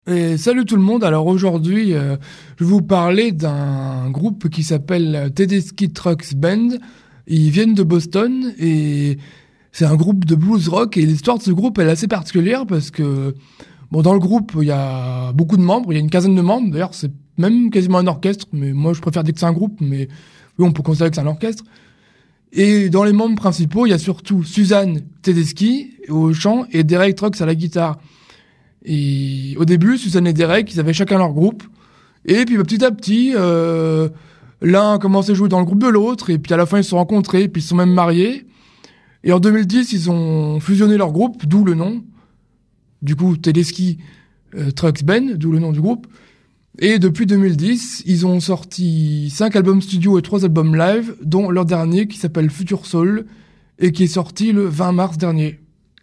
Et salut tout le monde, alors aujourd'hui je vais vous parler d'un groupe qui s'appelle Tedeschi Trucks Band. Ils viennent de Boston et c'est un groupe de blues rock et l'histoire de ce groupe elle est assez particulière parce que dans le groupe il y a beaucoup de membres, il y a une quinzaine de membres, d'ailleurs c'est même quasiment un orchestre, mais moi je préfère dire que c'est un groupe, mais oui on peut considérer que c'est un orchestre. Et dans les membres principaux il y a surtout Suzanne Tedeschi au chant et Derek Trucks à la guitare. Et au début, Suzanne et Derek, ils avaient chacun leur groupe. Et puis petit à petit, l'un a commencé à jouer dans le groupe de l'autre. Et puis à la fin, ils se sont rencontrés, puis ils se sont même mariés. Et en 2010, ils ont fusionné leur groupe, d'où le nom. Du coup, Tedeschi Trucks Band, d'où le nom du groupe. Et depuis 2010, ils ont sorti 5 albums studio et 3 albums live, dont leur dernier qui s'appelle Future Soul, et qui est sorti le 20 mars dernier.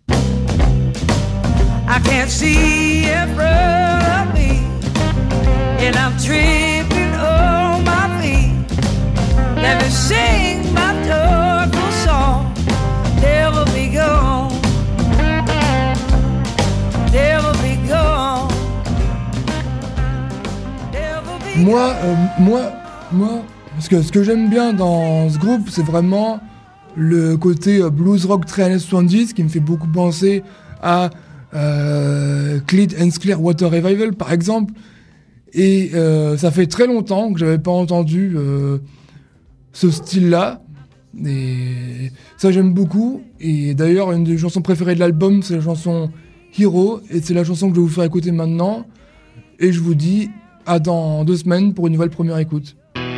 I can't see in front of me, and I'm tripping on my feet. Let me sing my joyful song. Never be gone, never be gone, never be Moi, parce que ce que j'aime bien dans ce groupe, c'est vraiment le côté blues rock très années 70, qui me fait beaucoup penser à Cleet and Clearwater Revival par exemple, et ça fait très longtemps que j'avais pas entendu ce style-là, et ça j'aime beaucoup. Et d'ailleurs une des chansons préférées de l'album c'est la chanson Hero, et c'est la chanson que je vais vous faire écouter maintenant, et je vous dis à dans 2 semaines pour une nouvelle première écoute.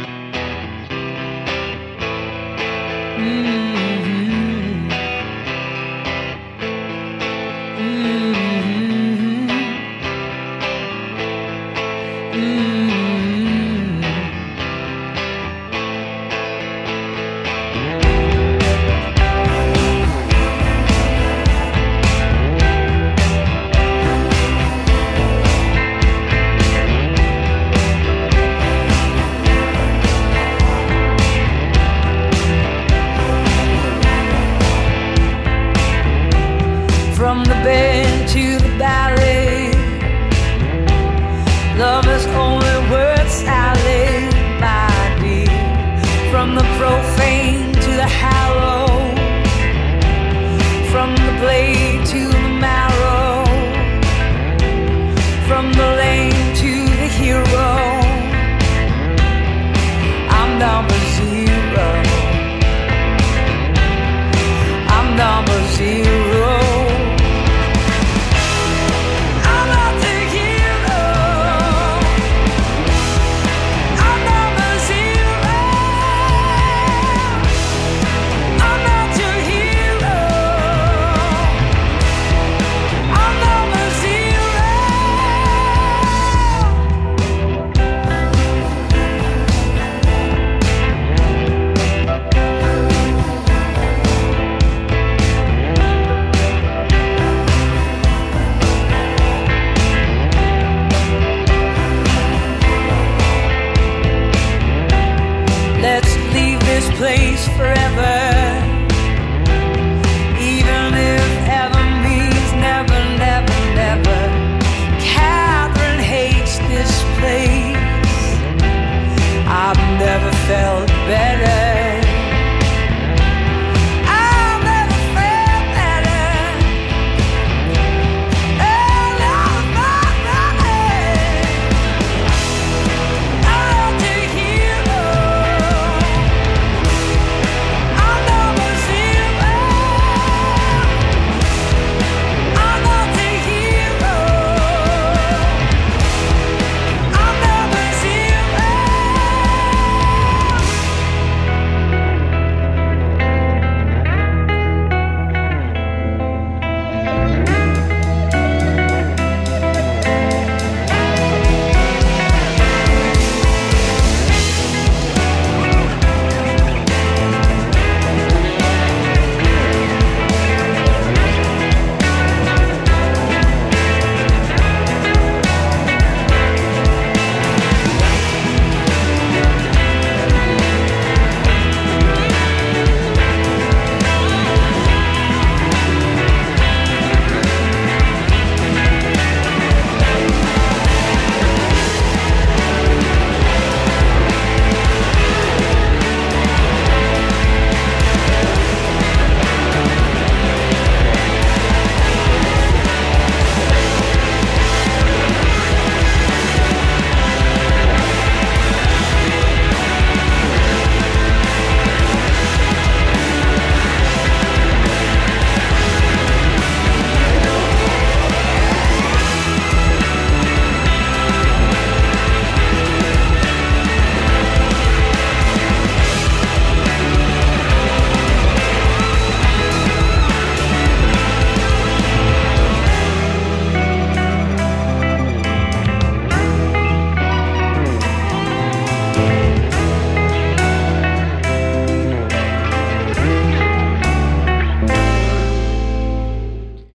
from the bed to the ballet. Love is only worth salad, my dear. From the profane to the hallow, from the blade to